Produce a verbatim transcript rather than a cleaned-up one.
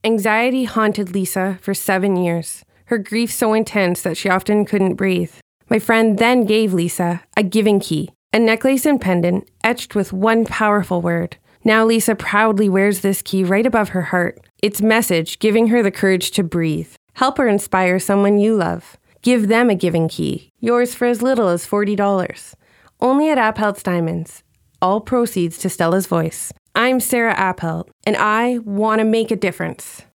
Anxiety haunted Lisa for seven years, her grief so intense that she often couldn't breathe. My friend then gave Lisa a giving key, a necklace and pendant etched with one powerful word. Now Lisa proudly wears this key right above her heart, its message giving her the courage to breathe. Help her inspire someone you love. Give them a giving key, yours for as little as forty dollars. Only at Appelt Diamonds. All proceeds to Stella's Voice. I'm Sarah Appelt, and I want to make a difference.